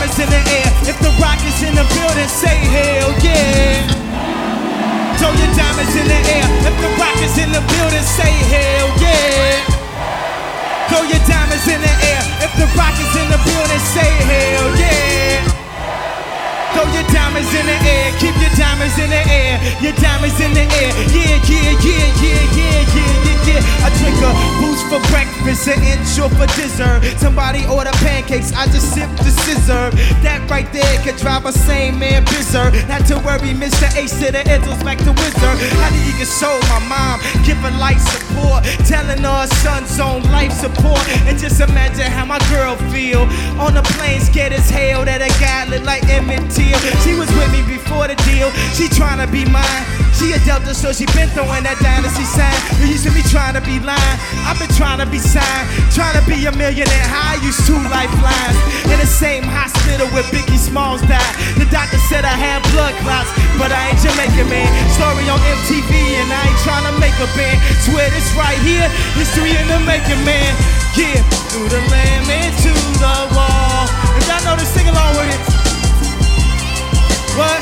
diamonds in the air. If the rock is in the building, say hell yeah. Throw your diamonds in the air. If the rock is in the building, say hell yeah. Throw your diamonds in the air. If the rock is in the building, say hell yeah. Throw your diamonds in the air. Keep your diamonds in the air. Your diamonds in the air. Yeah, yeah, yeah, yeah, yeah, yeah, yeah, yeah. I drink a boost for breakfast, an inch for dessert. Somebody order pancakes, I just sip the scissor. That right there could drive a sane man berserk. Not to worry, Mr. Ace to the Izzles back to Wizard. How do you console my mom? Give her life support, telling her son's on life support. And just imagine how my girl feel on the plane, scared as hell that a guy look like Emmett Till. She was with me before the deal. She tryna be mine. She a Delta, so she been throwing that dynasty sign. You used to be trying to be lying. I've been trying to be signed, trying to be a millionaire. How I used 2 lifelines in the same hospital where Biggie Smalls died. The doctor said I had blood clots, but I ain't Jamaican, man. Story on MTV, and I ain't trying to make a band. Swear this right here, history in the making, man. Yeah, through the land, man, to the wall. If y'all know this, sing along with it. What?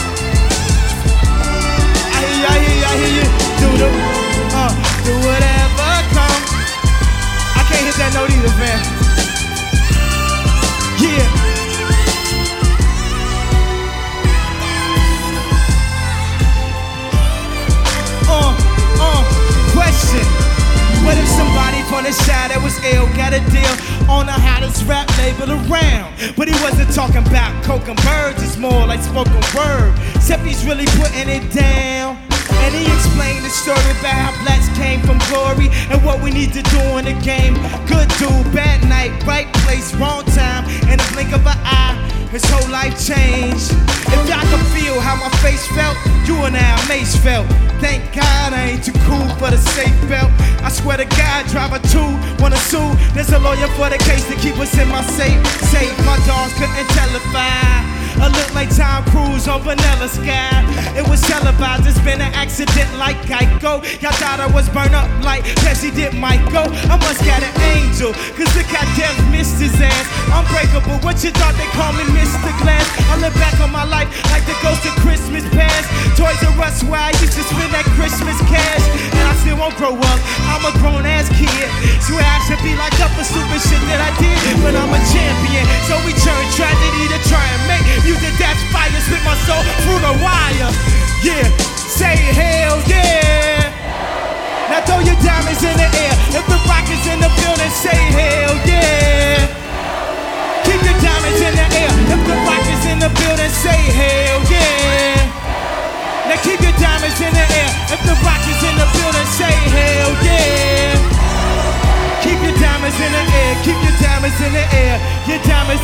I hear you. Do whatever comes. I can't hit that note either, man. Yeah. Question. What if somebody from the side that was ill got a deal on the hottest rap label around? But he wasn't talking about coke and birds, it's more like spoken word. Except he's really putting it down. And he explained the story about how blacks came from glory and what we need to do in the game. Good dude, bad night, right place, wrong time. In the blink of an eye, his whole life changed. If y'all could feel how my face felt, you and I Mace felt. Thank God I ain't too cool for the safe belt. I swear to God, driver 2 wanna sue. There's a lawyer for the case to keep us in my safe. My dogs couldn't telefy. I look like Tom Cruise on Vanilla Sky. It was televised, it's been an accident like Geico. Y'all thought I was burned up like Pepsi did Michael. I must got an angel, cause look how death missed his ass. Unbreakable, what you thought they call me Mr. Glass? I look back on my life like the ghost of Christmas past. Toys R Us where I used to spend that Christmas cash. And I still won't grow up, I'm a grown ass kid. Swear I should be locked up for stupid shit that I did. But I'm a champion, so we turn tragedy to try and make music that's fire, spit my soul through the wire. Yeah, say hell yeah. Now throw your diamonds in the air. If the rock is in the building, say hell yeah. Keep your diamonds in the air. If the rock is in the building, say hell yeah. Now keep your diamonds in the air. If the rock is in the building, say hell yeah. Keep your diamonds in the air. Keep your diamonds in the air. Your diamonds